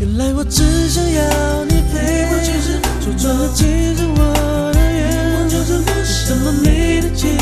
原来我只想要你陪我，其实说穿了，其实我的愿望就是不怎么没的结